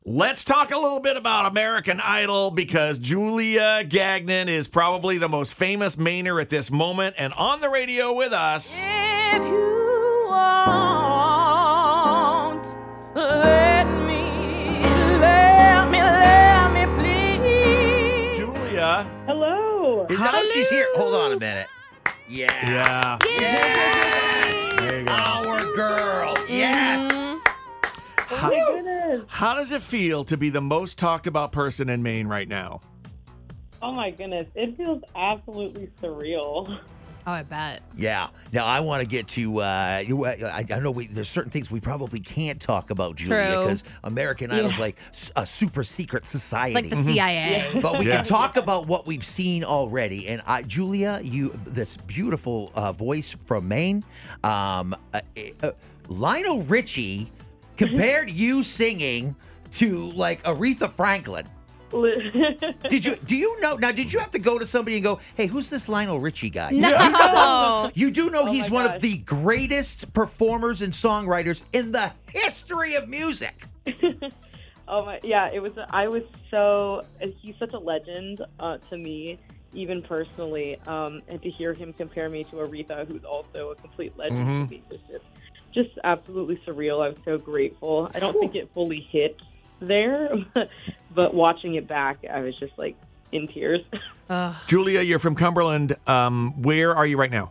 Let's talk a little bit about American Idol because Julia Gagnon is probably the most famous Mainer at this moment and on the radio with us. If you want, let me, please. Julia. Hello. She's here. Hold on a minute. Yeah. There you go. Our girl. Yes. Oh my goodness. How does it feel to be the most talked about person in Maine right now? Oh my goodness. It feels absolutely surreal. Oh, I bet. Yeah. Now I want to get to. I know there's certain things we probably can't talk about, Julia, True. because American Idol's like a super secret society. It's like the CIA. But we can talk about what we've seen already. And Julia, this beautiful voice from Maine, Lionel Richie compared you singing to like Aretha Franklin. Did you know? Now, did you have to go to somebody and go, "Hey, who's this Lionel Richie guy?" No. You do know he's my one of gosh. the greatest performers and songwriters in the history of music. Oh my, yeah, it was. I was so. He's such a legend to me, even personally. And to hear him compare me to Aretha, who's also a complete legend to me, was just absolutely surreal. I was so grateful. I don't think it fully hit there, but watching it back, I was just like in tears. Julia, you're from Cumberland. Where are you right now?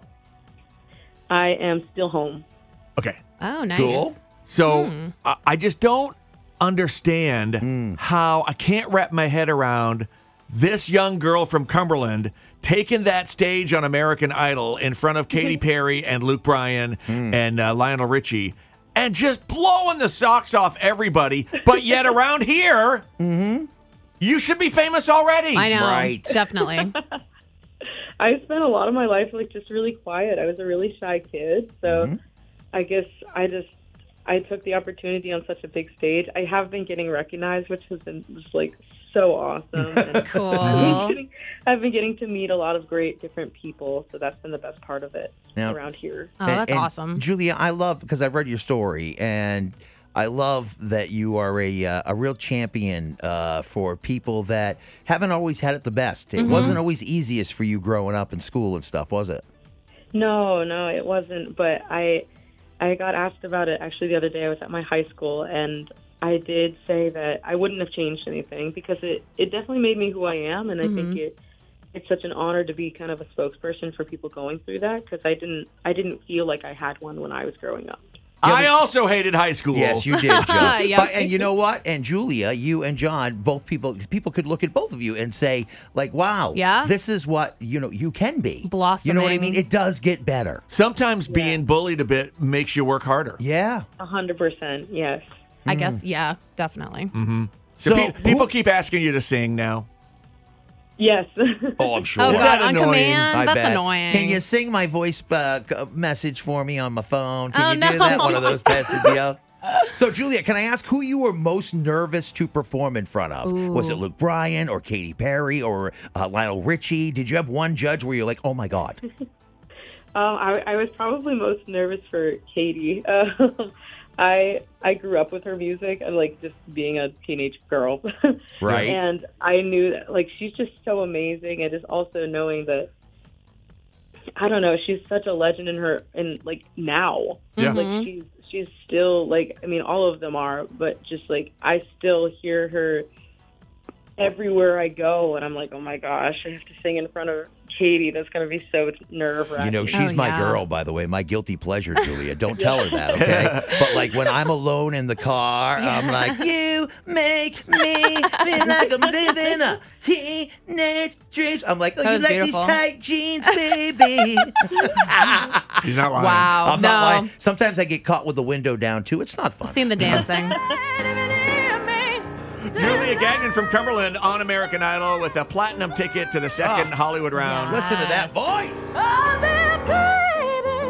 I am still home. Okay. Oh, nice. Cool. So I just don't understand how I can't wrap my head around this young girl from Cumberland taking that stage on American Idol in front of Katy Perry and Luke Bryan and Lionel Richie and just blowing the socks off everybody. But yet around here, you should be famous already. I know. Right. Definitely. I spent a lot of my life like just really quiet. I was a really shy kid, so I guess I took the opportunity on such a big stage. I have been getting recognized, which has been just like so awesome. And Cool. I've been getting to meet a lot of great different people, so that's been the best part of it Now- around here. Oh, that's And awesome. Julia, I love, because I've read your story, and I love that you are a real champion for people that haven't always had it the best. It wasn't always easiest for you growing up in school and stuff, was it? No, it wasn't. But I got asked about it actually the other day. I was at my high school, and I did say that I wouldn't have changed anything because it definitely made me who I am, and I think it's such an honor to be kind of a spokesperson for people going through that because I didn't feel like I had one when I was growing up. I also hated high school. Yes, you did, John. Yep. But, and you know what? And Julia, you and John, both people could look at both of you and say, like, wow, Yeah. this is what, you can be. Blossoming. You know what I mean? It does get better. Sometimes being bullied a bit makes you work harder. Yeah. 100%, yes. I guess, yeah, definitely. So So, people keep asking you to sing now. Yes. Oh, I'm sure. Oh, Is God, that on annoying? command? I That's bet. annoying. Can you sing my voice message for me on my phone? Can Oh, you do no. that? One of those types of deals. So, Julia, can I ask who you were most nervous to perform in front of? Was it Luke Bryan or Katy Perry or Lionel Richie? Did you have one judge where you're like, oh, my God? I was probably most nervous for Katie. I grew up with her music and like just being a teenage girl. Right. And I knew that like she's just so amazing, and just also knowing that I don't know, she's such a legend in like now. Yeah. Like she's still like, I mean, all of them are, but just like I still hear her everywhere I go, and I'm like, oh my gosh, I have to sing in front of Katie. That's gonna be so nerve-wracking. She's my yeah. girl, by the way, my guilty pleasure, Julia. Don't tell her that, okay? But like when I'm alone in the car, I'm like, you make me feel like I'm living a teenage dreams. I'm like, oh, That you was like beautiful. these tight jeans, baby. He's not lying. Wow. I'm not lying. Sometimes I get caught with the window down too. It's not fun. I've seen the dancing. Julia Gagnon from Cumberland on American Idol with a platinum ticket to the second Hollywood round. Listen to that voice. Oh, baby,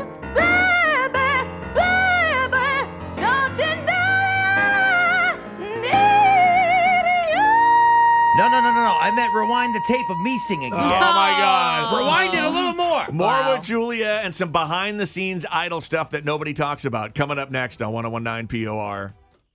don't you know I need you? No. I meant rewind the tape of me singing. Oh, my God. Rewind it a little more. More with Julia and some behind-the-scenes Idol stuff that nobody talks about coming up next on 101.9 POR.